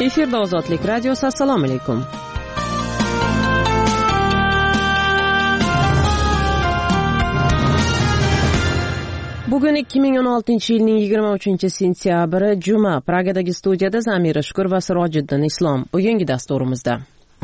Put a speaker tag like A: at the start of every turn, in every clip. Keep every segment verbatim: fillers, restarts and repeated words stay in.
A: Efirda Ozodlik radiosi. Assalomu alaykum. Bugun ikki ming o'n oltinchi yilning yigirma uchinchi sentyabri juma. Pragadagi studiyada Zamira Shukur va Sirojiddin Islom. Bugungi dasturimizda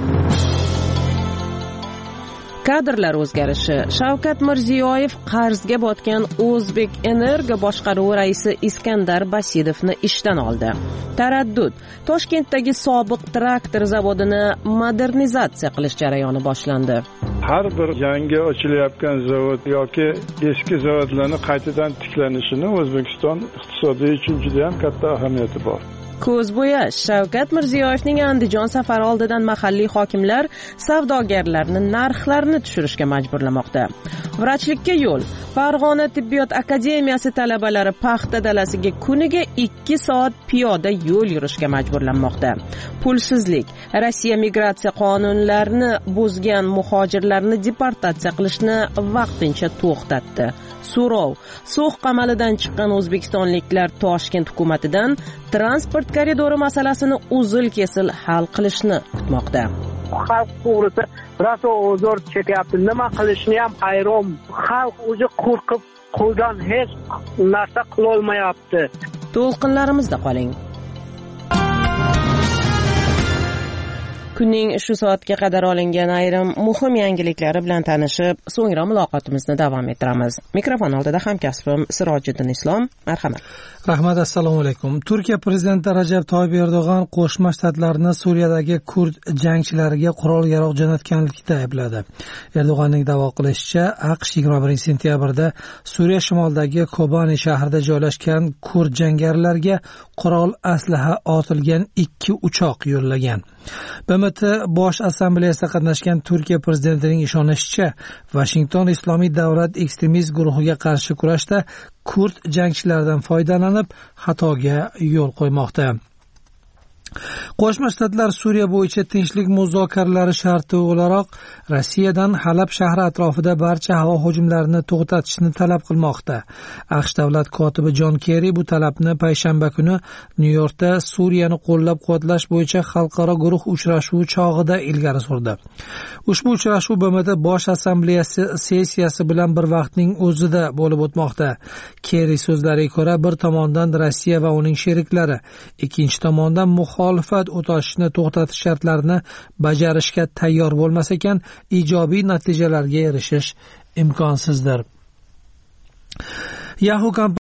A: kadrlar o'zgarishi. Shavkat Mirziyoyev qarzga botgan O'zbek Energo boshqaruvi raisi Iskandar Basidovni ishdan oldi. Taraddud. Toshkentdagi sobiq traktor zavodini modernizatsiya qilish jarayoni boshlandi.
B: Har bir yangi ochilayotgan zavod yoki eski zavodlarning qaytadan tiklanishini O'zbekiston iqtisodiy uchun juda ham katta ahamiyati bor.
A: Ko'z bo'yash. Shavkat Mirziyoyevning Andijon safari oldidan mahalliy hokimlar savdogarlarni narxlarini tushirishga majburlamoqda. Vrachlikka yo'l. Farg'ona tibbiyot akademiyasi talabalari paxta dalasiga kuniga ikki soat piyoda yo'l yurishga majburlanmoqda. Pulsizlik. Rossiya migratsiya qonunlarini buzgan muhojirlarni deportatsiya qilishni vaqtincha to'xtatdi. So'rov. So'x qamalidan chiqqan o'zbekistonliklar Toshkent hukumatidan transport koridori masalasini uzil-kesil hal qilishni kutmoqda.
C: Xalq to'g'risi raso o'zor chekyapti. Nima qilishni ham hayron. Xalq o'zi qo'rqib qo'ldan hech narsa qila olmayapti.
A: To'lqinlarimizda qoling. Kunning shu soatga qadar olingan ayrim muhim yangiliklari bilan tanishib, so'ngra muloqotimizni davom ettiramiz. Mikrofon oldida hamkasbim Sirojiddin Islom. Marhamat.
D: Rahmat, assalomu alaykum. Turkiya prezidenti Rajab Toyyib Erdo'g'an Qo'shma Shtatlarni Suriyadagi kurd jangchilariga qurol-yarog' jo'natganlikda aybladi. Erdo'g'anning da'vo qilishicha, AQSh yigirma birinchi sentyabrda Suriya shimolidagi Kobani shahrida joylashgan kurd jangarilarga qurol aslaha otilgan ikki uchoq yo'llagan. B M T Bosh Assambleyasida qatnashgan Turkiya prezidentining ishonishicha, Washington Islomiy davlat ekstremist guruhiga qarshi kurashda kurd jangchilaridan foydalanib, xatoga yo'l qo'ymoqda. Qo'shma Shtatlar Suriya bo'yicha tinchlik muzokaralari sharti o'laroq Rossiyadan Halab shahri atrofida barcha havo hujumlarini to'xtatishni talab qilmoqda. AQSh davlat kotibi Jon Kerri bu talabni payshanba kuni Nyu-Yorkda Suriyani qo'llab-quvvatlash bo'yicha xalqaro guruh uchrashuvi chog'ida ilgari surdi. Ushbu uchrashuv B M T Bosh Assambleyasi sessiyasi bilan bir vaqtning o'zida bo'lib o'tmoqda. Kerri so'zlariga ko'ra, bir tomondan Rossiya va uning sheriklari, ikkinchi tomondan muxolifat o'tashni to'xtatish shartlarini bajarishga tayyor bo'lmas ekan, ijobiy natijalarga erishish imkonsizdir. Yahoo